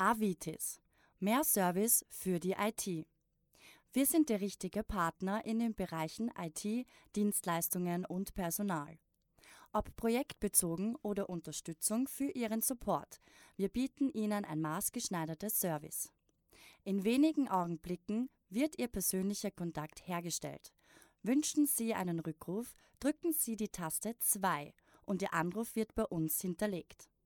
Avitis. Mehr Service für die IT. Wir sind der richtige Partner in den Bereichen IT, Dienstleistungen und Personal. Ob projektbezogen oder Unterstützung für Ihren Support, wir bieten Ihnen ein maßgeschneidertes Service. In wenigen Augenblicken wird Ihr persönlicher Kontakt hergestellt. Wünschen Sie einen Rückruf, drücken Sie die Taste 2 und Ihr Anruf wird bei uns hinterlegt.